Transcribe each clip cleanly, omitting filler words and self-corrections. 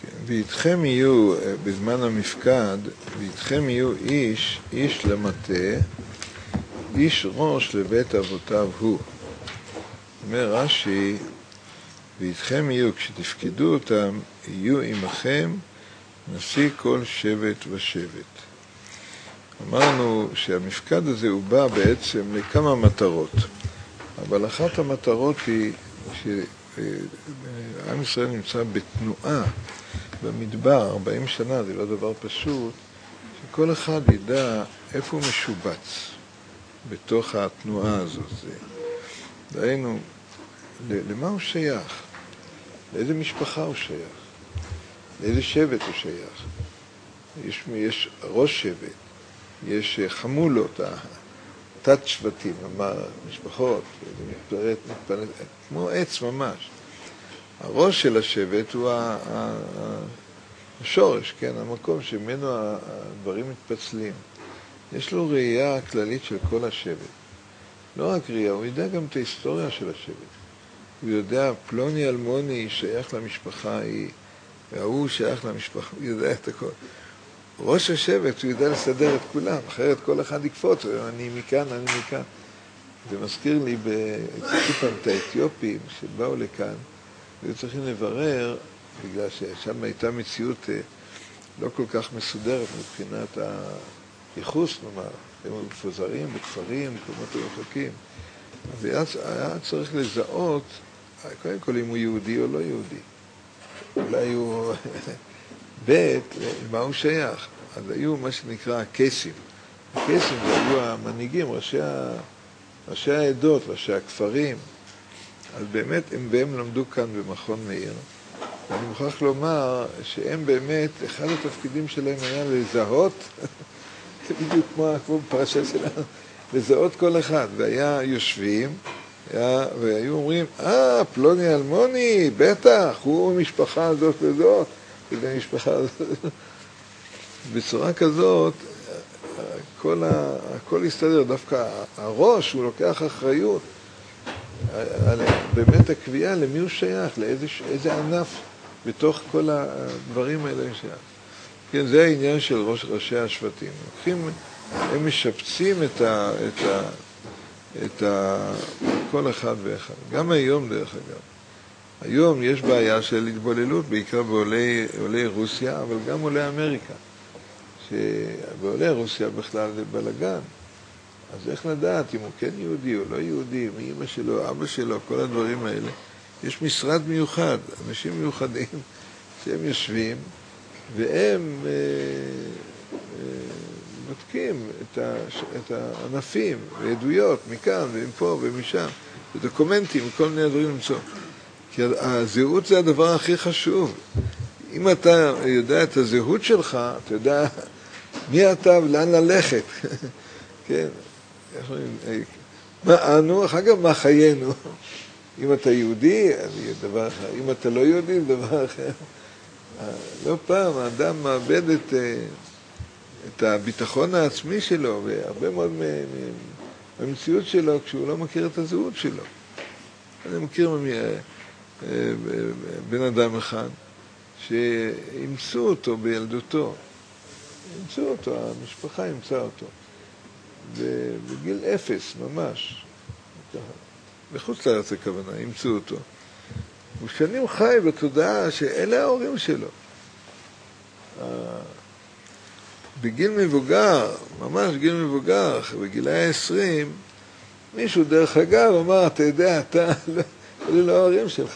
ואיתכם יהיו, בזמן המפקד, ואיתכם יהיו איש למטה, איש ראש לבית אבותיו הוא. אומר רש"י, ואיתכם יהיו, כשתפקדו אותם, יהיו עמכם נשיא כל שבט ושבט. אמרנו שהמפקד הזה הוא בא בעצם לכמה מטרות, אבל אחת המטרות היא שעם ישראל נמצא בתנועה במדבר 40 שנה, זה לא דבר פשוט, שכל אחד ידע איפה הוא משובץ בתוך התנועה הזאת. דהיינו, למה הוא שייך? לאיזה משפחה הוא שייך? לאיזה שבט הוא שייך? יש ראש שבט, יש חמולות, תת שבטים, משפחות, מתפלט, כמו עץ ממש. הראש של השבט הוא השורש, כן? המקום שממנו הדברים מתפצלים. יש לו ראייה כללית של כל השבט. לא רק ראייה, הוא יודע גם את ההיסטוריה של השבט. הוא יודע, פלוני אלמוני שייך למשפחה היא, והוא שייך למשפחה, הוא יודע את הכל. ראש השבט, הוא יודע לסדר את כולם, אחרת כל אחד יקפוץ, אני מכאן, אני מכאן. זה מזכיר לי פעם את האתיופים שבאו לכאן, והיו צריכים לברר, בגלל ששם הייתה מציאות לא כל כך מסודרת מבחינת הייחוס, נאמר, הם היו מפוזרים בכפרים, מקומות רחוקים. אז היה צריך לזהות, קודם כל אם הוא יהודי או לא יהודי. אולי הוא בית, למה הוא שייך? אז היו מה שנקרא הקייסים. הקייסים זה היו המנהיגים, ראשי העדות, ראשי הכפרים. אז באמת הם למדו כאן במכון מאיר. ואני מוכרח לומר שהם באמת, אחד התפקידים שלהם היה לזהות, בדיוק כמו בפרשה שלנו, לזהות כל אחד. והיה יושבים, והיו אומרים, פלוני אלמוני, בטח, הוא המשפחה הזאת וזאת, וזה המשפחה הזאת. בצורה כזאת, הכל יסתדר, דווקא הראש, הוא לוקח אחריות, באמת הקביעה למי הוא שייך, לאיזה ענף בתוך כל הדברים האלה שייך. כן, זה העניין של ראשי השבטים. הם משפצים את כל אחד ואחד. גם היום דרך אגב. היום יש בעיה של התבוללות, בעיקר בעולי רוסיה, אבל גם עולי אמריקה. שבעולי רוסיה בכלל זה בלגן. אז איך לדעת אם הוא כן יהודי או לא יהודי, מי אמא שלו, אבא שלו, כל הדברים האלה. יש משרד מיוחד, אנשים מיוחדים שהם יושבים, והם בודקים את הענפים ועדויות מכאן ומפה ומשם, ודוקומנטים וכל מיני דברים למצוא. כי הזהות זה הדבר הכי חשוב. אם אתה יודע את הזהות שלך, אתה יודע מי אתה ולאן ללכת. כן. מה אנו, אחר כך מה חיינו. אם אתה יהודי, זה דבר אחר. אם אתה לא יהודי, זה דבר אחר. לא פעם, האדם מאבד את הביטחון העצמי שלו, והרבה מאוד מהמציאות שלו, כשהוא לא מכיר את הזהות שלו. אני מכיר בן אדם אחד, שאימצו אותו בילדותו. אימצו אותו, המשפחה אימצה אותו. בגיל 0 ממש. בחוץ לארץ הכוונה, אימצו אותו. הוא שנים חי בתודעה שאלה ההורים שלו. בגיל מבוגר, ממש גיל מבוגר, בגילי 20, מישהו דרך אגב אמר, אתה יודע, אתה אלה לא ההורים שלך.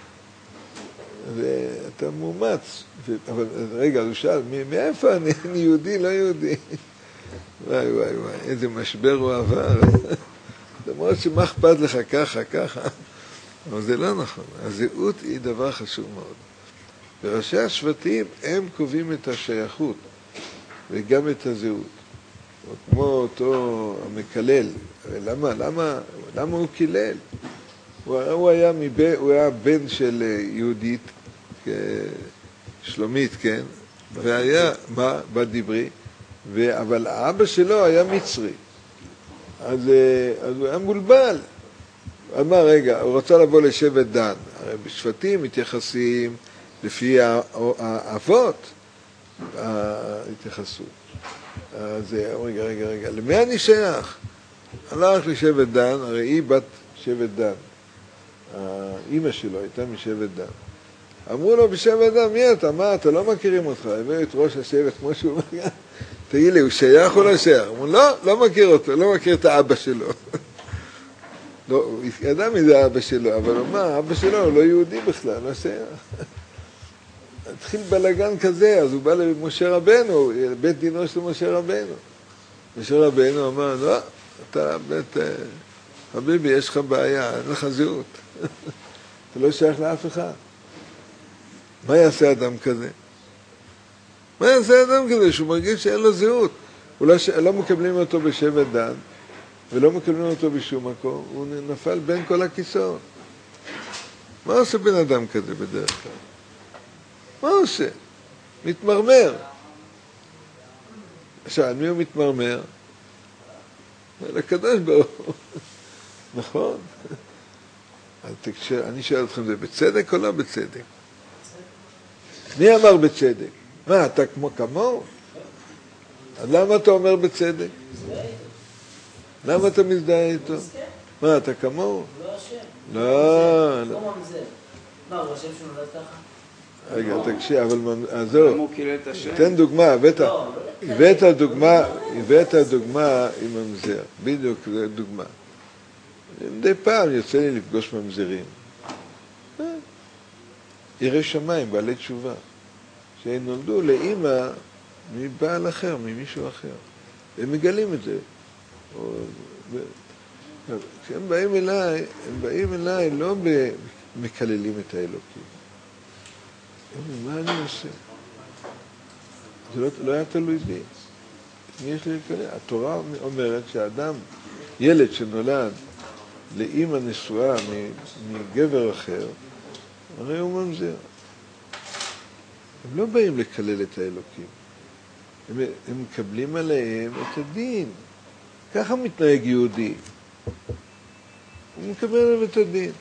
ואתה מאומץ. אבל רגע, הוא שאל, מאיפה אני יהודי, לא יהודי? וואי, וואי, וואי, איזה משבר הוא עבר. למרות שמה אכפת לך ככה. אבל זה לא נכון. הזהות היא דבר חשוב מאוד. וראשי השבטים הם קובעים את השייכות וגם את הזהות. כמו אותו המקלל. למה הוא קילל? הוא היה בן של יהודית, שלומית, כן? והיה, בדברי? אבל האבא שלו היה מצרי. אז הוא היה מולבל. אמר, רגע, הוא רצה לבוא לשבט דן. הרי בשבטים מתייחסים לפי האבות, ההתייחסות. אז רגע, למי אני שייך? הלך לשבט דן, הרי היא בת שבט דן. האמא שלו הייתה משבט דן. אמרו לו בשבט דן, מי אתה? מה, אתה לא מכירים אותך? הביאו את ראש השבט כמו שהוא אומר, תגיד לי, הוא שייך או לא שייך? אמרו, לא מכיר אותו, לא מכיר את האבא שלו. לא, הוא ידע מי זה האבא שלו, אבל הוא אמר, האבא שלו הוא לא יהודי בכלל, לא שייך. התחיל בלגן כזה, אז הוא בא למשה רבנו, בית דינו של משה רבנו. משה רבנו אמר, לא, אתה בית, חביבי, יש לך בעיה, אין לך זהות. אתה לא שייך לאף אחד. מה יעשה אדם כזה? מה יעשה אדם כזה שהוא מרגיש שאין לו זהות? לא מקבלים אותו בשבט דן, ולא מקבלים אותו בשום מקום, הוא נפל בין כל הכיסאות. מה עושה בן אדם כזה בדרך כלל? מה עושה? מתמרמר. עכשיו, על מי הוא מתמרמר? לקדוש ברוך הוא. נכון? אני שואל אתכם, זה בצדק או לא בצדק? מי אמר בצדק? מה, אתה כמוהו? אז למה אתה אומר בצדק? למה אתה מזדהה איתו? מה, אתה כמוהו? לא השם. לא. מה, הוא השם שהוא נולד ככה? רגע, תקשיב, אבל עזוב, תן דוגמה, הבאת דוגמה עם ממזר, בדיוק זו דוגמה. מדי פעם יוצא לי לפגוש ממזרים. יראי שמיים, בעלי תשובה, שנולדו לאמא מבעל אחר, ממישהו אחר. הם מגלים את זה. כשהם באים אליי, לא מקללים את האלוקים. מה אני עושה? זה לא היה תלוי בי. מי יש לי לקלל? התורה אומרת שהאדם, ילד שנולד לאמא נשואה מגבר אחר, הרי הוא ממזר. הם לא באים לקלל את האלוקים. הם מקבלים עליהם את הדין. ככה מתנהג יהודי. הוא מקבל עליהם את הדין.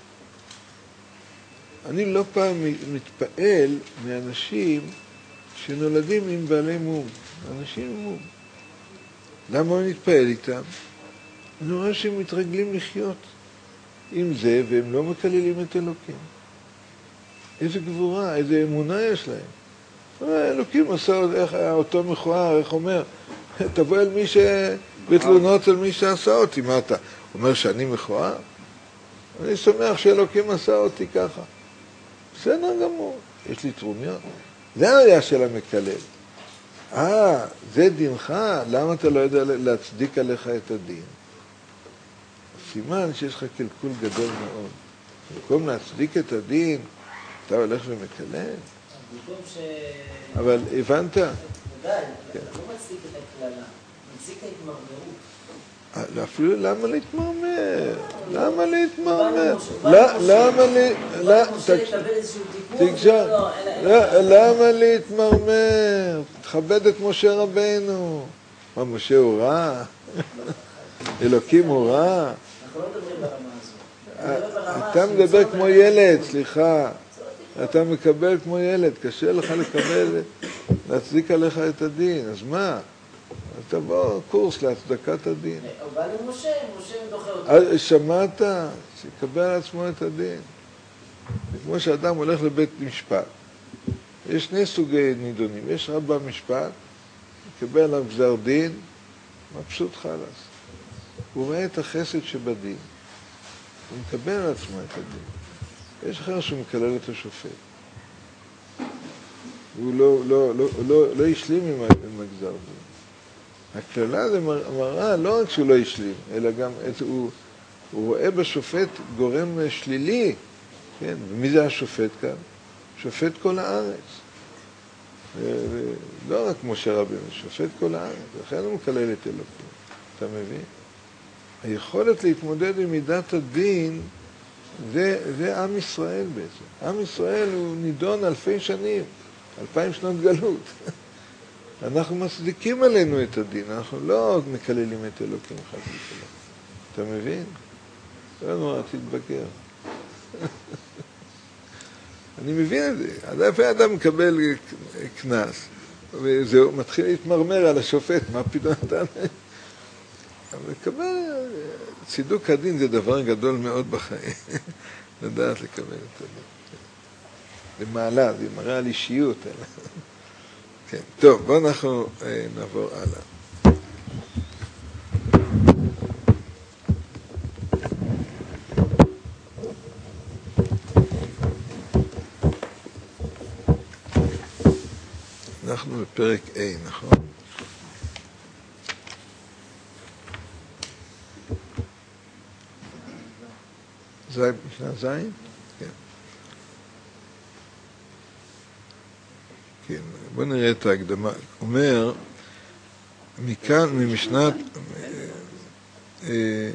אני לא פעם מתפעל מאנשים שנולדים עם בעלי מום. אנשים עם מום. למה אני מתפעל איתם? אני רואה שהם מתרגלים לחיות עם זה, והם לא מקללים את אלוקים. איזה גבורה, איזה אמונה יש להם. אלוקים עשה אותו מכוער, איך אומר? תבוא אל מי בתלונות על מי שעשה אותי. מה אתה אומר שאני מכוער? אני שמח שאלוקים עשה אותי ככה. בסדר גמור, יש לי תרומיות. זה היה של המקלל. זה דינך, למה אתה לא יודע להצדיק עליך את הדין? סימן שיש לך קלקול גדול מאוד. במקום להצדיק את הדין, אתה הולך ומקלל. אבל הבנת? ודאי, אתה לא מצדיק את הכללה, מצדיק את ההתמרמרות. אפילו למה להתמרמר? למה להתמרמר? למה להתמרמר? תכבד את משה רבנו. מה, משה הוא רע? אלוקים הוא רע? אנחנו לא מדברים ברמה הזו. אתה מדבר כמו ילד, סליחה. אתה מקבל כמו ילד, קשה לך לקבל, להצדיק עליך את הדין. אז מה? תבוא קורס להצדקת הדין. הוא בא למשה, משה דוחה אותו. שמעת? שיקבל על עצמו את הדין. כמו שאדם הולך לבית משפט. יש שני סוגי נידונים. יש רב במשפט, יקבל עליו גזר דין, מבסוט חלס. הוא רואה את החסד שבדין. הוא מקבל על עצמו את הדין. יש אחר שהוא מקלל את השופט. הוא לא השלים עם הגזר דין. הכללה זה מראה לא רק שהוא לא השלים, אלא גם הוא רואה בשופט גורם שלילי. כן? ומי זה השופט כאן? שופט כל הארץ. לא רק משה רבנו, שופט כל הארץ. לכן הוא מקלל את אלוקים. אתה מבין? היכולת להתמודד עם מידת הדין, זה עם ישראל בעצם. עם ישראל הוא נידון 2000 שנים, 2000 שנות גלות. אנחנו מצדיקים עלינו את הדין, אנחנו לא מקללים את אלוקים חס ושלום. אתה מבין? לא נורא, תתבגר. אני מבין את זה. לפעמים אדם מקבל קנס, וזהו, מתחיל להתמרמר על השופט, מה פתאום נתן? אבל לקבל, צידוק הדין זה דבר גדול מאוד בחיים, לדעת לקבל את הדין. זה מעלה, זה מראה על אישיות. כן, טוב, בואו אנחנו נעבור הלאה. אנחנו בפרק A, נכון? זה משנה זין? כן. כן, בואו נראה את ההקדמה. אומר, מכאן, ממשנת... נגמר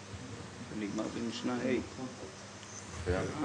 במשנה A.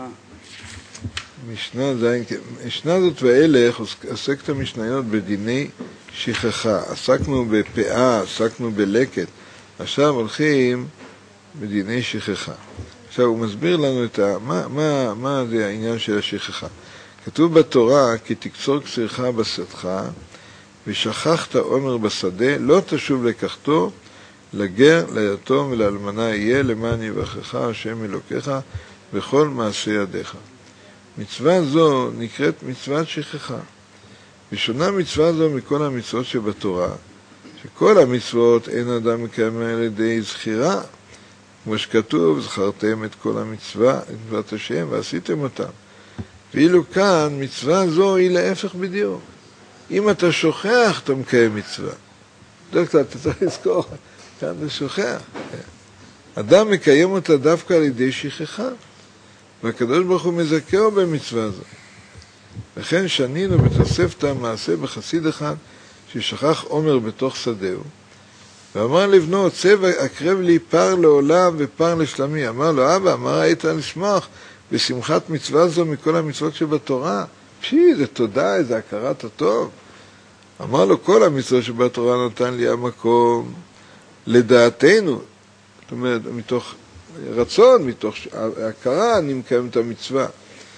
משנה זין, משנה זאת ואילך עסקת המשניות בדיני שכחה. עסקנו בפאה, עסקנו בלקט. עכשיו הולכים בדיני שכחה. עכשיו הוא מסביר לנו מה זה העניין של השכחה. כתוב בתורה, כי תקצור קצירך בשדך, ושכחת עומר בשדה, לא תשוב לקחתו, לגר, ליתום ולאלמנה יהיה, למען יברכך השם אלוקיך, בכל מעשה ידיך. מצווה זו נקראת מצוות שכחה. ושונה מצווה זו מכל המצוות שבתורה, שכל המצוות אין אדם מקיים על ידי זכירה, כמו שכתוב, זכרתם את כל המצווה, את מצוות השם, ועשיתם אותם. ואילו כאן, מצווה זו היא להפך בדיוק. אם אתה שוכח, אתה מקיים מצווה. בדרך כלל, אתה צריך לזכור, כאן אתה שוכח. אדם מקיים אותה דווקא על ידי שכחה, והקדוש ברוך הוא מזכהו במצווה זו. לכן שנינו בתוספתא מעשה בחסיד אחד, ששכח עומר בתוך שדהו, ואמר לבנו, צא והקרב לי פר לעולם ופר לשלמי. אמר לו, אבא, מה ראית לשמוח בשמחת מצווה זו מכל המצוות שבתורה? זה תודה, זה הכרת הטוב. אמר לו, כל המצוות שבתורה נתן לי המקום לדעתנו. זאת אומרת, מתוך רצון, מתוך הכרה, אני מקיים את המצווה.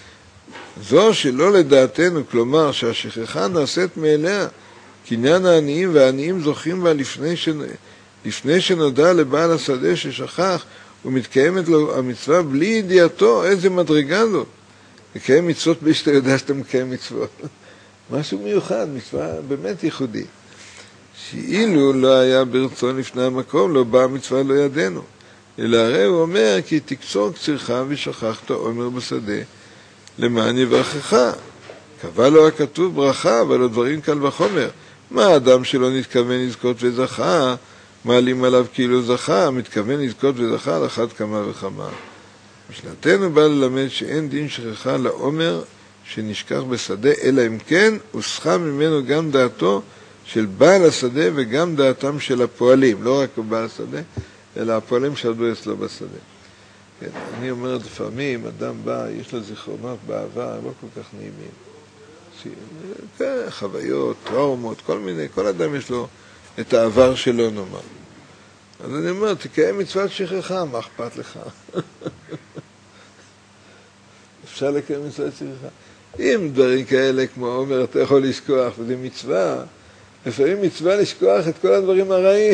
זו שלא לדעתנו, כלומר שהשכחה נעשית מאליה, קניין העניים, והעניים זוכים בה לפני שנודע לבעל השדה ששכח, ומתקיימת לו המצווה בלי ידיעתו. איזה מדרגה זאת? לקיים מצוות בלי שאתה יודע שאתה מקיים מצוות. משהו מיוחד, מצווה באמת ייחודית. שאילו לא היה ברצון לפני המקום, לא באה מצווה לא ידנו. אלא הרי הוא אומר, כי תקצור קצירך ושכחת עומר בשדה, למען יברכך. קבע לו הכתוב ברכה, אבל הדברים קל וחומר. מה האדם שלא נתכוון לזכות וזכה, מעלים עליו כאילו זכה, מתכוון לזכות וזכה על אחת כמה וכמה. משנתנו בא ללמד שאין דין שכחה לעומר שנשכח בשדה, אלא אם כן הוסחה ממנו גם דעתו של בעל השדה וגם דעתם של הפועלים, לא רק בעל השדה, אלא הפועלים שעבדו אצלו בשדה. כן, אני אומר לפעמים, אדם בא, יש לו זיכרונות בעבר, לא כל כך נעימים. כן, חוויות, טראומות, כל אדם יש לו את העבר שלו, נאמר. אז אני אומר, תקיים מצוות שכחה, מה אכפת לך? אפשר לקיים מצוות שכחה. אם דברים כאלה, כמו עומר, אתה יכול לשכוח, וזה מצווה, לפעמים מצווה לשכוח את כל הדברים הרעים,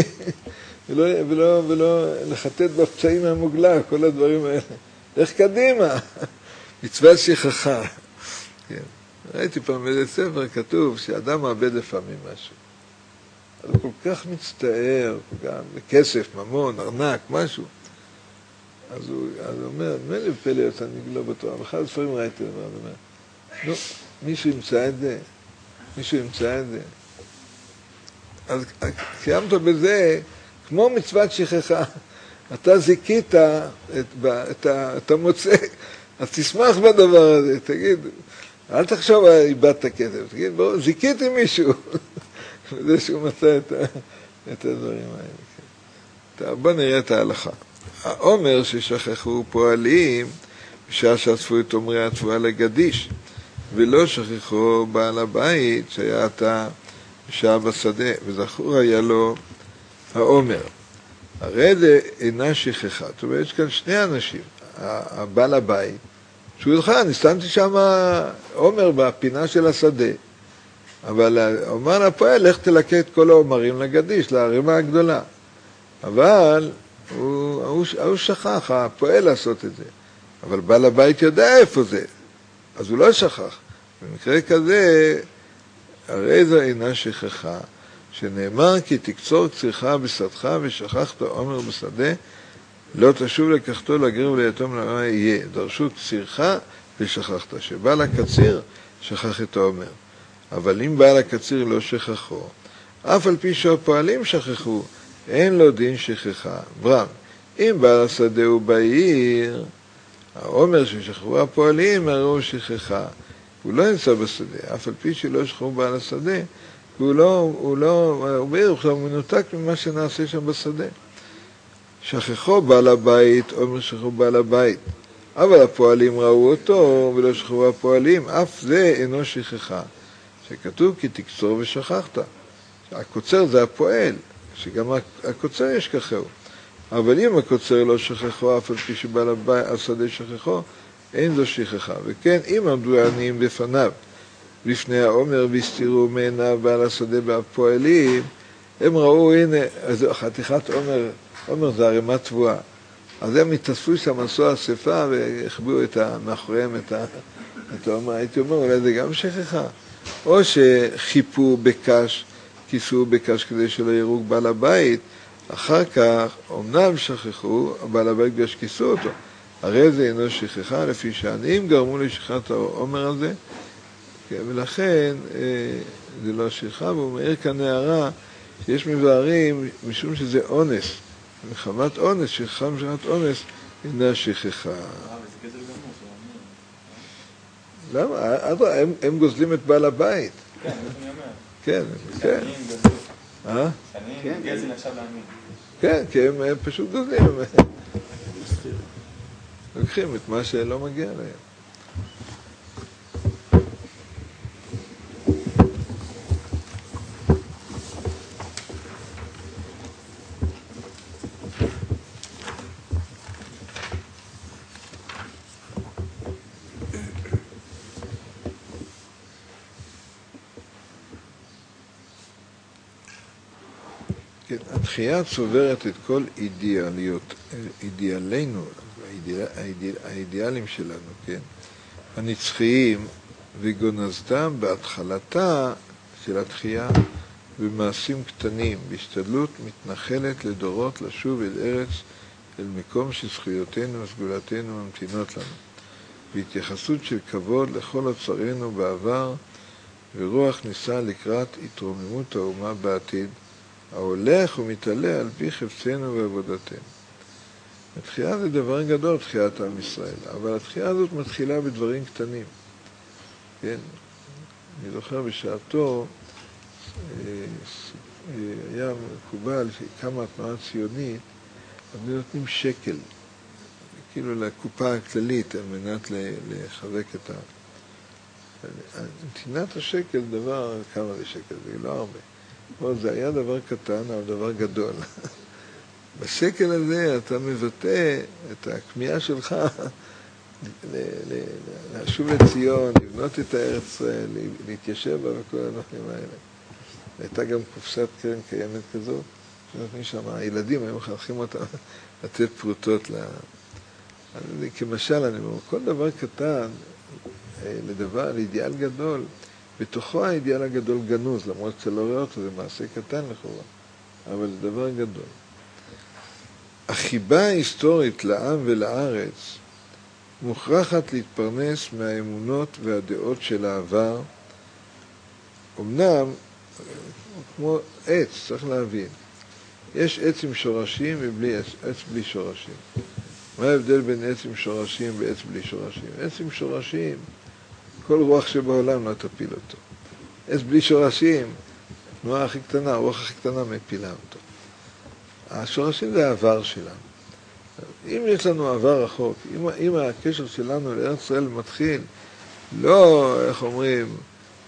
ולא לחטט בפצעים מהמוגלה, כל הדברים האלה. איך קדימה? מצוות שכחה. כן. ראיתי פעם איזה ספר כתוב שאדם מאבד לפעמים משהו. אז הוא כל כך מצטער, גם כסף, ממון, ארנק, משהו. אז הוא אומר, מה לי פלא יוצא, אני לא בטוח. ואחד הספרים ראיתי, הוא אומר, נו, מישהו ימצא את זה? מישהו ימצא את זה? אז קיימת בזה, כמו מצוות שכחה. אתה זיקית את המוצא, אז תשמח בדבר הזה, תגיד, אל תחשוב איבדת כסף, תגיד, בוא, זיקיתי מישהו. וזה שהוא מצא את הדברים האלה. טוב, בוא נראה את ההלכה. העומר ששכחו פועלים, בשעה שאספו את עומרי התבואה לגדיש, ולא שכחו בעל הבית שהיה אתה בשעה בשדה, וזכור היה לו העומר. הרי זה אינה שכחה. זאת אומרת, יש כאן שני אנשים, הבעל הבית שהוא זוכר, אני שמתי שם עומר בפינה של השדה. אבל אומר לפועל, לך תלקט את כל העומרים לגדיש, לערימה הגדולה. אבל הוא שכח, הפועל לעשות את זה. אבל בעל הבית יודע איפה זה, אז הוא לא שכח. במקרה כזה, הרי זו אינה שכחה, שנאמר כי תקצור קצירך בשדך ושכחת עומר בשדה, לא תשוב לקחתו לגר וליתום למה יהיה. דרשו קצירך ושכחת. שבעל הקציר שכח את העומר. אבל אם בעל הקציר לא שכחו, אף על פי שהפועלים שכחו, אין לו דין שכחה. ברם, אם בעל השדה הוא בעיר, העומר ששכחו הפועלים הראו שכחה. הוא לא נמצא בשדה, אף על פי שלא שכחו בעל השדה, הוא בעיר, הוא מנותק ממה שנעשה שם בשדה. שכחו בעל הבית, עומר שכחו בעל הבית. אבל הפועלים ראו אותו ולא שכחו הפועלים, אף זה אינו שכחה. שכתוב כי תקצור ושכחת. הקוצר זה הפועל, שגם הקוצר ישכחו. אבל אם הקוצר לא שכחו, אף על פי שבעל השדה שכחו, אין זו שכחה. וכן, אם עמדו העניים בפניו, לפני העומר והסתירו מעיניו בעל השדה והפועלים, הם ראו, הנה, חתיכת עומר זה ערימת תבואה. אז הם התאספו שם, עשו אספה והחביאו מאחוריהם את העומר. הייתי אומר, אולי זה גם שכחה. או שחיפו בקש, כיסו בקש כדי שלא יראו בעל הבית, אחר כך, אמנם שכחו, בעל הבית בגלל כיסו אותו. הרי זה אינו שכחה, לפי שהעניים גרמו לשכחת העומר הזה, ולכן זה לא שכחה, והוא מעיר כאן הערה שיש מבארים משום שזה אונס, מחמת אונס, שכחה משכחת אונס, אינה שכחה. למה? הם גוזלים את בעל הבית. כן, זה אני אומר. כן, כן. שאני גזל עכשיו לעניים. כן, כי הם פשוט גוזלים. לוקחים את מה שלא מגיע להם. התחייה צוברת את כל אידיאלינו, האידיאלים שלנו, כן? הנצחיים, וגונזתם בהתחלתה של התחייה במעשים קטנים, בהשתדלות מתנחלת לדורות לשוב אל ארץ, אל מקום שזכויותינו וסגולתנו ממתינות לנו, בהתייחסות של כבוד לכל אוצרנו בעבר, ורוח ניסה לקראת התרוממות האומה בעתיד, ההולך ומתעלה על פי חפצנו ועבודתנו. התחייה זה דבר גדול, תחיית עם ישראל, אבל התחייה הזאת מתחילה בדברים קטנים. כן? אני זוכר בשעתו, היה מקובל שקמה התנועה הציונית, אז נותנים שקל, כאילו לקופה הכללית, על מנת לחזק את נתינת השקל, דבר, כמה זה שקל? זה לא הרבה. זה היה דבר קטן, אבל דבר גדול. בשקל הזה אתה מבטא את הכמיהה שלך לשוב לציון, לבנות את הארץ ישראל, להתיישב בה וכל הדברים האלה. הייתה גם קופסת קרן קיימת כזאת, שנותנים שם, הילדים היו מחנכים אותם לתת פרוטות. כמשל, אני אומר, כל דבר קטן לאידיאל גדול, בתוכו האידיאל הגדול גנוז, למרות שאתה לא רואה אותו, זה מעשה קטן לכאורה, אבל זה דבר גדול. החיבה ההיסטורית לעם ולארץ מוכרחת להתפרנס מהאמונות והדעות של העבר. אמנם, כמו עץ, צריך להבין, יש עץ עם שורשים ועץ בלי שורשים. מה ההבדל בין עץ עם שורשים ועץ בלי שורשים? עץ עם שורשים, כל רוח שבעולם לא תפיל אותו. עץ בלי שורשים, התנועה הכי קטנה, הרוח הכי קטנה מפילה אותו. השורשים זה העבר שלנו. אם יש לנו עבר רחוק, אם הקשר שלנו לארץ ישראל מתחיל, לא, איך אומרים,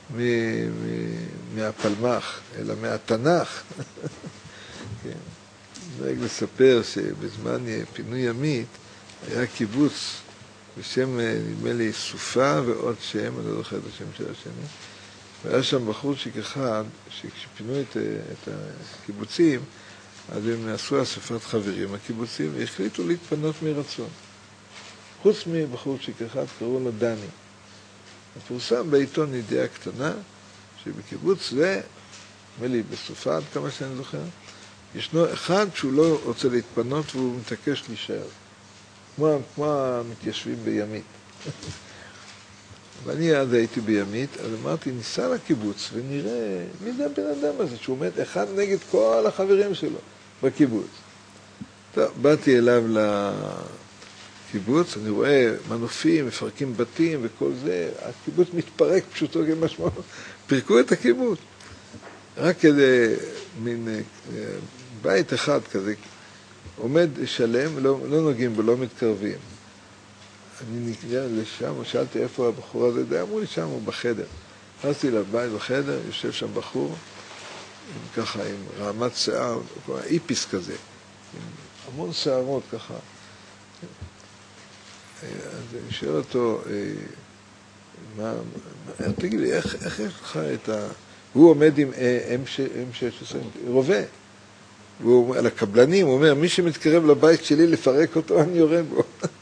מהפלמח, אלא מהתנ"ך. כן. נהג לספר שבזמן פינוי ימית היה קיבוץ בשם, נדמה לי, סופה ועוד שם, אני לא זוכר את השם של השני. והיה שם בחורצ'יק אחד, שכשפינו את הקיבוצים, אז הם עשו אספת חברים, הקיבוצים, והחליטו להתפנות מרצון. חוץ מבחורצ'יק אחד, קראו לו דני. הפורסם בעיתון ידיעה קטנה, שבקיבוץ זה, נדמה לי בסופה, עד כמה שאני זוכר, ישנו אחד שהוא לא רוצה להתפנות והוא מתעקש להישאר. כמו המתיישבים בימית. ואני אז הייתי בימית, אז אמרתי, ניסע לקיבוץ ונראה מי זה הבן אדם הזה, שהוא עומד אחד נגד כל החברים שלו בקיבוץ. טוב, באתי אליו לקיבוץ, אני רואה מנופים, מפרקים בתים וכל זה, הקיבוץ מתפרק פשוטו כמשמעו, פירקו את הקיבוץ. רק כדי מין בית אחד כזה, עומד שלם, לא נוגעים בו, לא מתקרבים. אני נקרא לשם, שאלתי איפה הבחור הזה, אמרו לי שם, הוא בחדר. נכנסתי לבית בחדר, יושב שם בחור, ככה עם רעמת שיער, איפיס כזה, עם המון שערות ככה. אז אני שואל אותו, תגיד לי, איך יש לך את ה... הוא עומד עם M16, רובה. והוא על הקבלנים, הוא אומר, מי שמתקרב לבית שלי לפרק אותו, אני יורה בו.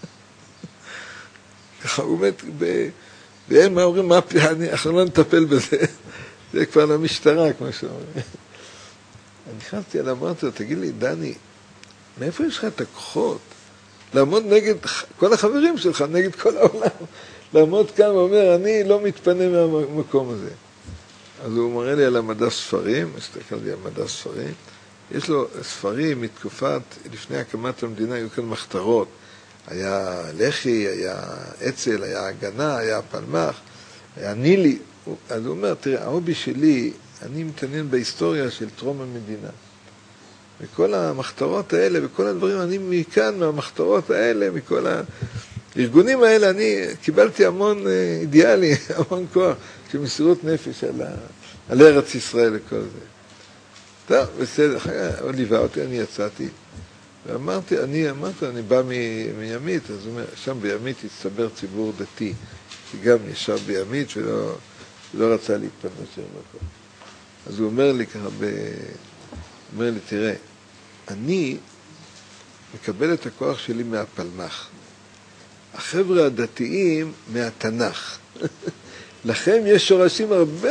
ככה הוא מת, ואין מה אומרים, אנחנו לא נטפל בזה. זה כבר למשטרה, כמו שאומרים. אני נכנסתי אליו, אמרתי לו, תגיד לי, דני, מאיפה יש לך את הכוחות? לעמוד נגד כל החברים שלך, נגד כל העולם. לעמוד כאן ואומר, אני לא מתפנה מהמקום הזה. אז הוא מראה לי על המדע ספרים, מסתכל לי על מדע ספרים. יש לו ספרים מתקופת, לפני הקמת המדינה, היו כאן מחתרות. היה לחי, היה אצל, היה הגנה, היה פלמח, היה נילי. אז הוא אומר, תראה, ההובי שלי, אני מתעניין בהיסטוריה של טרום המדינה. וכל המחתרות האלה, וכל הדברים, אני מכאן, מהמחתרות האלה, מכל הארגונים האלה, אני קיבלתי המון אידיאלי, המון כוח, של מסירות נפש על ארץ ישראל וכל זה. טוב, בסדר, הוא ליווה אותי, אני יצאתי, ואמרתי, אני בא מימית, אז הוא אומר, שם בימית הצטבר ציבור דתי, שגם ישב בימית ולא רצה להתפנות שם מקום. אז הוא אומר לי ככה, אומר לי, תראה, אני מקבל את הכוח שלי מהפלמח, החבר'ה הדתיים מהתנ"ך. לכם יש שורשים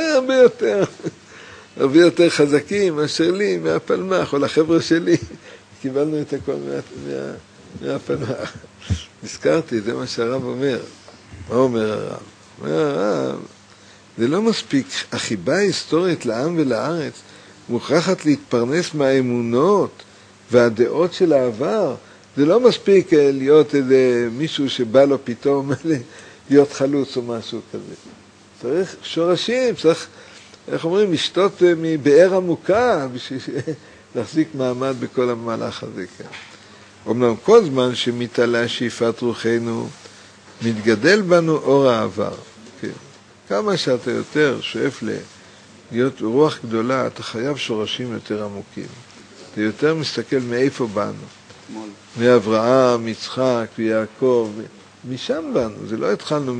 הרבה יותר חזקים מאשר לי, מהפלמח, או לחבר'ה שלי. קיבלנו את הכל מהפלמח. נזכרתי, זה מה שהרב אומר. מה אומר הרב? אומר הרב, זה לא מספיק, החיבה ההיסטורית לעם ולארץ מוכרחת להתפרנס מהאמונות והדעות של העבר. זה לא מספיק להיות איזה מישהו שבא לו פתאום להיות חלוץ או משהו כזה. צריך שורשים, צריך, איך אומרים, לשתות מבאר עמוקה בשביל להחזיק מעמד בכל המהלך הזה. כן. אומנם כל זמן שמתעלה שאיפת רוחנו, מתגדל בנו אור העבר. כן. כמה שאתה יותר שואף להיות רוח גדולה, אתה חייב שורשים יותר עמוקים. אתה יותר מסתכל מאיפה באנו. מאברהם, יצחק ויעקב, משם באנו. זה לא התחלנו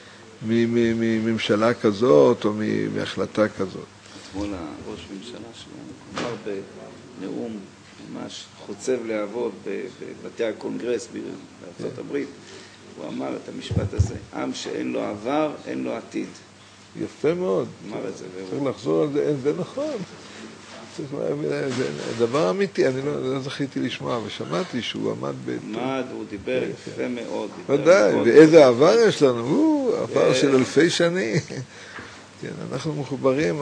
מממשלה כזאת או מהחלטה כזאת. אתמול הראש ממשלה שלנו אמר בנאום ממש חוצב להבות בבתי הקונגרס בארצות הברית, הוא אמר את המשפט הזה, עם שאין לו עבר, אין לו עתיד. יפה מאוד. אמר את זה. צריך לחזור על זה, זה נכון. זה דבר אמיתי, אני לא זכיתי לשמוע, ושמעתי שהוא עמד הוא דיבר יפה מאוד. ודאי, ואיזה עבר יש לנו, עבר של אלפי שנים. אנחנו מחוברים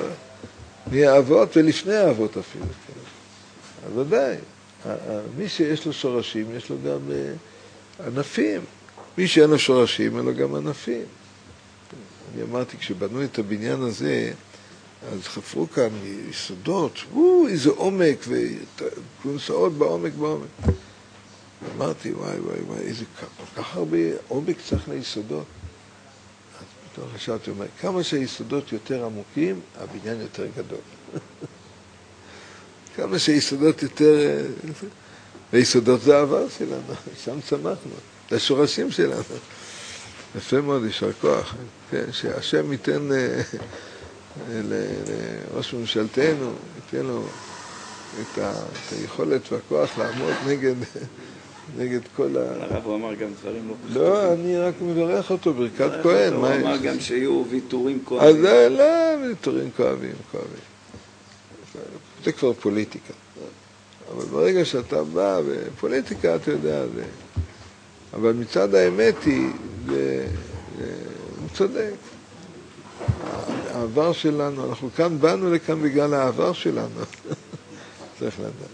מהאבות ולפני האבות אפילו. אז ודאי, מי שיש לו שורשים, יש לו גם ענפים. מי שאין לו שורשים, אין לו גם ענפים. אני אמרתי, כשבנו את הבניין הזה, אז חפרו כאן יסודות, איזה עומק, וכונסאות בעומק. אמרתי, וואי, איזה כל כך הרבה עומק צריך ליסודות. אז פתאום חשבתי, כמה שהיסודות יותר עמוקים, הבניין יותר גדול. כמה שהיסודות יותר... היסודות זה העבר שלנו, שם צמחנו. השורשים שלנו. יפה מאוד, יישר כוח. כן, שהשם ייתן לראש ממשלתנו, ייתן לו את היכולת והכוח לעמוד נגד כל הרב הוא אמר גם דברים לא פשוטים. לא, אני רק מברך אותו, ברכת כהן. הוא אמר גם שיהיו ויתורים אז כואבים. לא, ויתורים כואבים. זה כבר פוליטיקה. אבל ברגע שאתה בא בפוליטיקה, אתה יודע, אבל מצד האמת הוא צודק. העבר שלנו, אנחנו כאן באנו לכאן בגלל העבר שלנו. צריך לדעת.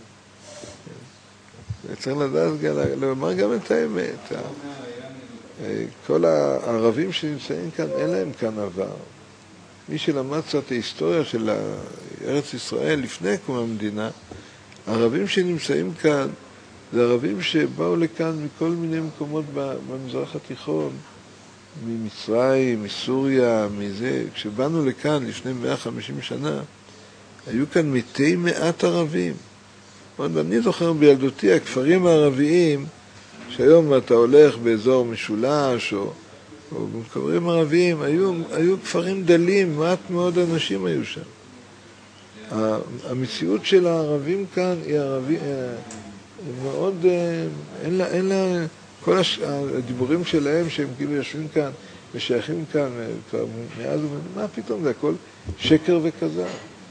צריך לדעת לומר גם את האמת. כל הערבים שנמצאים כאן, אין להם כאן עבר. מי שלמד קצת ההיסטוריה של ארץ ישראל לפני קום המדינה, הערבים שנמצאים כאן, זה ערבים שבאו לכאן מכל מיני מקומות במזרח התיכון, ממצרים, מסוריה, מזה. כשבאנו לכאן לפני 150 שנה, היו כאן מתי מעט ערבים. אני זוכר בילדותי, הכפרים הערביים, שהיום אתה הולך באזור משולש או בכפרים ערביים, היו כפרים דלים, מעט מאוד אנשים היו שם. המציאות של הערבים כאן היא מאוד, אין לה, כל הדיבורים שלהם שהם כאילו יושבים כאן ושייכים כאן כבר מאז מה פתאום, זה הכל שקר וכזב.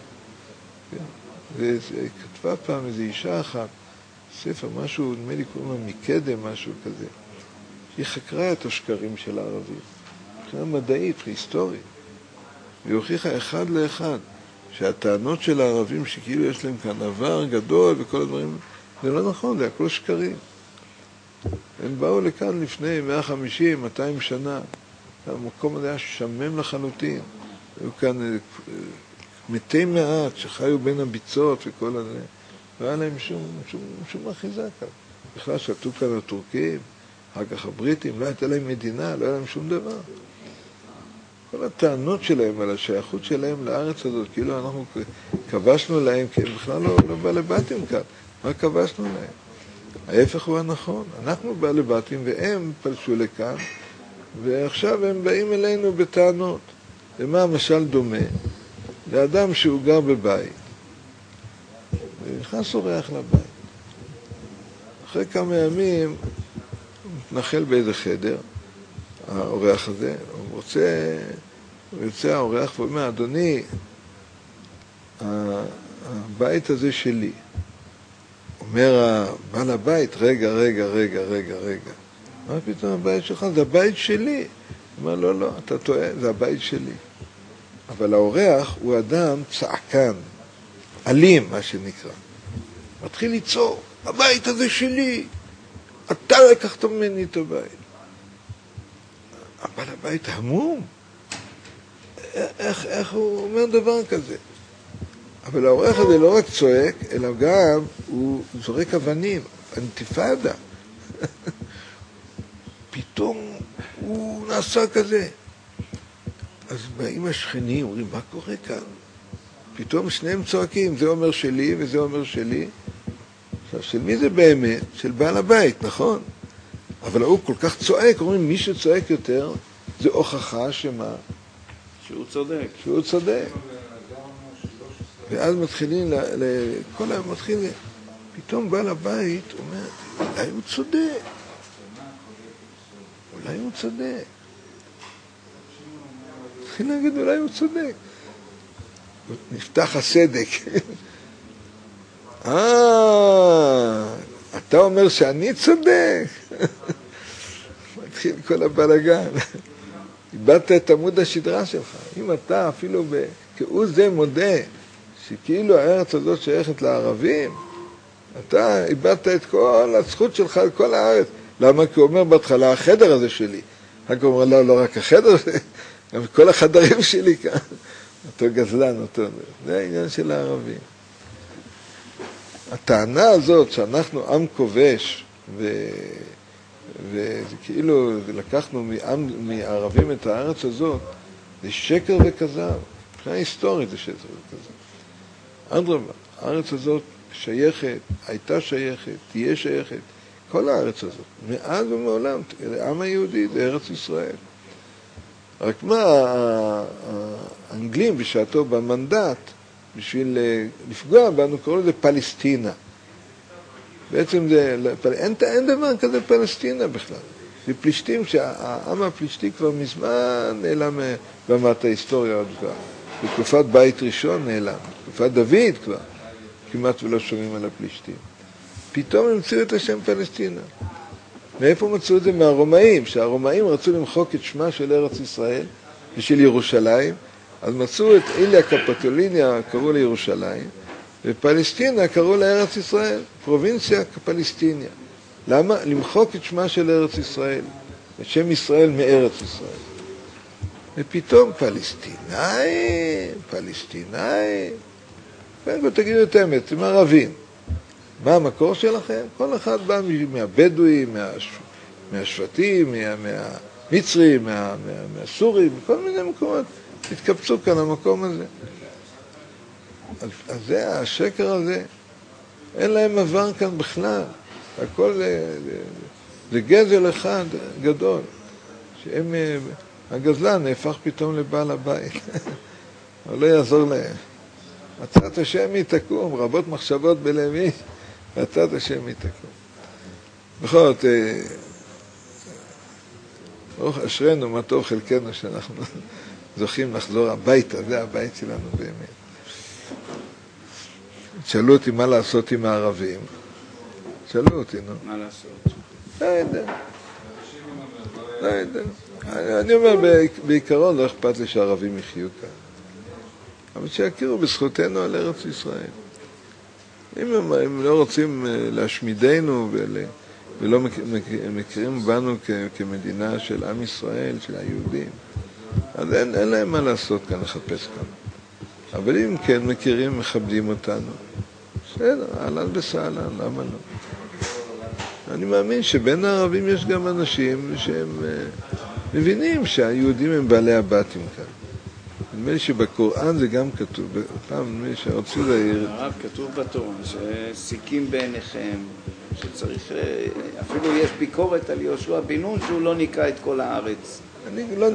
כתבה פעם איזו אישה אחת, ספר, משהו, נדמה לי קוראים לה מקדם, משהו כזה. היא חקרה את השקרים של הערבים, מבחינה מדעית, היסטורית. והיא הוכיחה אחד לאחד שהטענות של הערבים שכאילו יש להם כאן עבר גדול וכל הדברים, זה לא נכון, זה הכל שקרים. הם באו לכאן לפני 150, 200 שנה, המקום הזה היה שמם לחלוטין. היו כאן מתי מעט שחיו בין הביצות וכל הזה, לא היה להם שום אחיזה כאן. בכלל שתו כאן הטורקים, אחר כך הבריטים, לא הייתה להם מדינה, לא היה להם שום דבר. כל הטענות שלהם על השייכות שלהם לארץ הזאת, כאילו אנחנו כבשנו להם, כי הם בכלל לא בעלי בתים כאן. מה כבשנו להם? ההפך הוא הנכון. אנחנו בעלי בתים והם פלשו לכאן, ועכשיו הם באים אלינו בטענות. ומה המשל דומה? לאדם שהוא גר בבית, ונכנס אורח לבית. אחרי כמה ימים הוא מתנחל באיזה חדר, האורח הזה, הוא יוצא האורח ואומר, אדוני, הבית הזה שלי. אומר בעל הבית, רגע. מה פתאום הבית שלך? זה הבית שלי. הוא אומר, לא, אתה טועה, זה הבית שלי. אבל האורח הוא אדם צעקן, אלים, מה שנקרא. מתחיל ליצור, הבית הזה שלי, אתה לקחת ממני את הבית. אבל הבית המום. איך הוא אומר דבר כזה? אבל האורח הזה לא רק צועק, אלא גם הוא זורק אבנים, אינתיפאדה. פתאום הוא נעשה כזה. אז באים השכנים, אומרים, מה קורה כאן? פתאום שניהם צועקים, זה אומר שלי וזה אומר שלי. עכשיו, של מי זה באמת? של בעל הבית, נכון? אבל הוא כל כך צועק, אומרים, מי שצועק יותר, זה הוכחה שמה? שהוא צודק. ואז מתחילים, כל היום מתחילים, פתאום בעל הבית אומר, אולי הוא צודק. התחיל להגיד, אולי הוא צודק. נפתח הסדק. אתה אומר שאני צודק? מתחיל כל הבלגן. איבדת את עמוד השדרה שלך. אם אתה אפילו כהוא זה מודה שכאילו הארץ הזאת שייכת לערבים, אתה איבדת את כל הזכות שלך על כל הארץ. למה? כי הוא אומר בהתחלה, החדר הזה שלי. רק הוא אומר, לא רק החדר, גם כל החדרים שלי כאן. אותו גזלן, זה העניין של הערבים. הטענה הזאת שאנחנו עם כובש, וכאילו לקחנו מערבים את הארץ הזאת, זה שקר וכזב. מבחינה היסטורית זה שקר וכזב. אדרבה, הארץ הזאת שייכת, הייתה שייכת, תהיה שייכת, כל הארץ הזאת, מאז ומעולם, העם היהודי זה ארץ ישראל. רק מה, האנגלים בשעתו במנדט, בשביל לפגוע בנו, קראו לזה פלסטינה. בעצם אין דבר כזה פלסטינה בכלל. זה פלישתים, שהעם הפלישתי כבר מזמן נעלם במת ההיסטוריה עוד כבר. בתקופת בית ראשון נעלם, בתקופת דוד כבר, כמעט ולא שומעים על הפלישתים. פתאום המציאו את השם פלסטינה. מאיפה מצאו את זה? מהרומאים, שהרומאים רצו למחוק את שמה של ארץ ישראל ושל ירושלים, אז מצאו את איליה קפטוליניה, קראו לירושלים, ופלסטינה קראו לארץ ישראל, פרובינציה פלסטיניה. למה? למחוק את שמה של ארץ ישראל, את שם ישראל מארץ ישראל. ופתאום פלסטינאים, קודם כל תגידו את האמת, הם ערבים. מה המקור שלכם? כל אחד בא מהבדואים, מהשבטים, מהמצרים, מהסורים, מכל מיני מקומות, התקבצו כאן למקום הזה. אז זה השקר הזה, אין להם עבר כאן בכלל. הכל זה גזל אחד גדול, הגזלן נהפך פתאום לבעל הבית, אבל לא יעזור להם. מצאת השם היא תקום, רבות מחשבות בלב איש, מצאת השם היא תקום. בכל זאת, ברוך אשרנו מה טוב חלקנו שאנחנו זוכים לחזור הביתה, זה הבית שלנו באמת. שאלו אותי מה לעשות עם הערבים, שאלו אותי, נו. מה לעשות? לא יודע. אני אומר, בעיקרון לא אכפת לי שהערבים יחיו כאן. אבל שיכירו בזכותנו על ארץ ישראל. אם הם לא רוצים להשמידנו ולא מכירים בנו כמדינה של עם ישראל, של היהודים, אז אין להם מה לעשות כאן, לחפש כאן. אבל אם כן מכירים, מכבדים אותנו, בסדר, אהלן וסהלן, למה לא? אני מאמין שבין הערבים יש גם אנשים שהם מבינים שהיהודים הם בעלי הבתים כאן. נדמה לי שבקוראן זה גם כתוב, פעם נדמה לי שרצו להעיר. הרב, כתוב בתורה שסיכים בעיניכם, שצריך, אפילו יש ביקורת על יהושע בן נון שהוא לא ניקה את כל הארץ. אני לא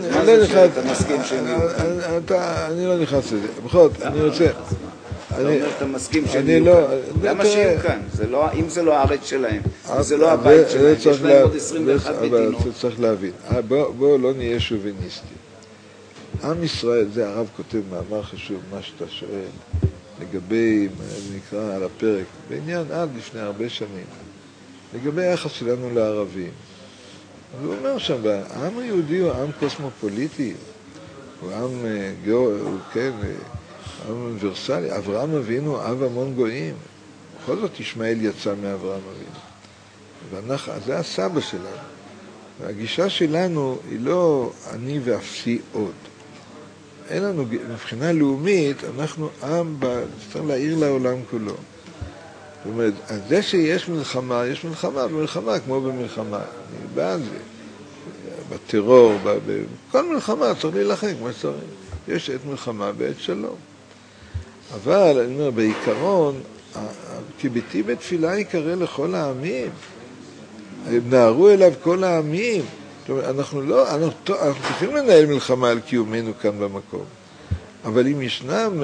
נכנס לזה. בכל זאת, אני רוצה... אתה אומר, אתה מסכים שהם יהיו כאן. למה שיהיו כאן? אם זה לא הארץ שלהם, אם זה לא הבית שלהם, יש להם עוד 21 מדינות. אבל צריך להבין, בואו לא נהיה שוביניסטים. עם ישראל, זה הרב כותב מאמר חשוב, מה שאתה שואל, לגבי, זה נקרא על הפרק, בעניין עד לפני הרבה שנים, לגבי היחס שלנו לערבים. אז הוא אומר שם, העם היהודי הוא עם קוסמופוליטי, הוא עם כן, עם אוניברסלי. אברהם אבינו אב המון גויים. בכל זאת ישמעאל יצא מאברהם אבינו. זה הסבא שלנו. והגישה שלנו היא לא אני ואפסי עוד. אין לנו, מבחינה לאומית, אנחנו עם, צריך להעיר לעולם כולו. זאת אומרת, זה שיש מלחמה, יש מלחמה במלחמה, כמו במלחמה. אני בעד זה. בטרור, בכל מלחמה צריך להילחם כמו שצריך. יש עת מלחמה ועת שלום. אבל, אני אומר, בעיקרון, כי ביתי בתפילה יקרא לכל העמים. נערו אליו כל העמים. זאת אומרת, אנחנו צריכים לנהל מלחמה על קיומנו כאן במקום. אבל אם ישנם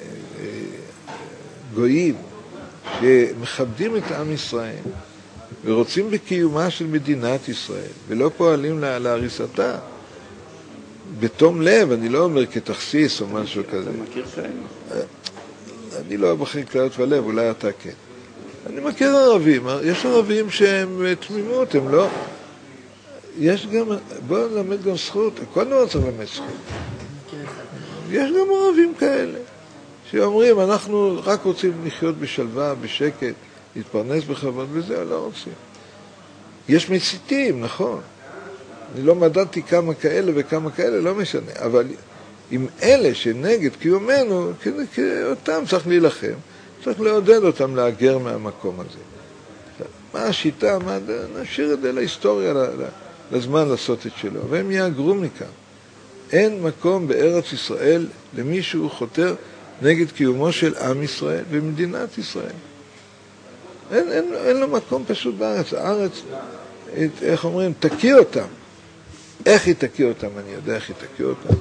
גויים שמכבדים את עם ישראל ורוצים בקיומה של מדינת ישראל ולא פועלים להריסתה, בתום לב, אני לא אומר כתכסיס או משהו כזה. אתה מכיר כאלה? אני לא מכיר כליות ולב, אולי אתה כן. אני מכיר ערבים, יש ערבים שהם תמימות, הם לא... יש גם, בואו נלמד גם זכות, כל דבר צריך ללמד זכות. יש גם ערבים כאלה, שאומרים, אנחנו רק רוצים לחיות בשלווה, בשקט, להתפרנס בכבוד, וזה לא רוצים. יש מציתים, נכון. אני לא מדדתי כמה כאלה וכמה כאלה, לא משנה. אבל עם אלה שנגד קיומנו, אותם צריך להילחם, צריך לעודד אותם להגר מהמקום הזה. מה השיטה? נשאיר את זה להיסטוריה, לזמן לעשות את שלו, והם יאגרו מכאן. אין מקום בארץ ישראל למישהו חותר נגד קיומו של עם ישראל ומדינת ישראל. אין לו מקום פשוט בארץ. הארץ, איך אומרים, תקיא אותם. איך היא תקיא אותם? אני יודע איך היא תקיא אותם.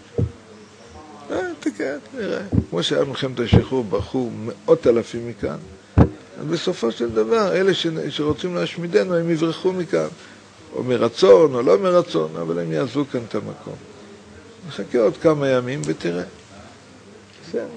תקיא, נראה. כמו שהיה מלחמת השחרור, ברחו 100,000 מכאן. בסופו של דבר, אלה שרוצים להשמידנו, הם יברחו מכאן. או מרצון, או לא מרצון, אבל הם יעזבו כאן את המקום. נחכה עוד כמה ימים ותראה. בסדר.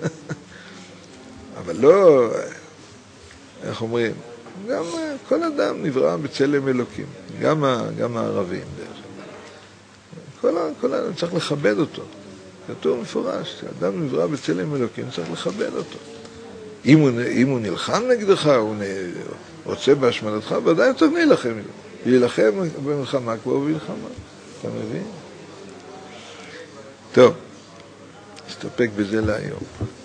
אבל לא, איך אומרים, גם כל אדם נברא בצלם אלוקים, גם הערבים דרך אגב. כל אדם צריך לכבד אותו. כתוב מפורש, אדם נברא בצלם אלוקים, צריך לכבד אותו. אם הוא נלחם נגדך, הוא רוצה בהשמדתך, ודאי צריך להילחם. להילחם במלחמה כבר במלחמה. אתה מבין? טוב, נסתפק בזה להיום.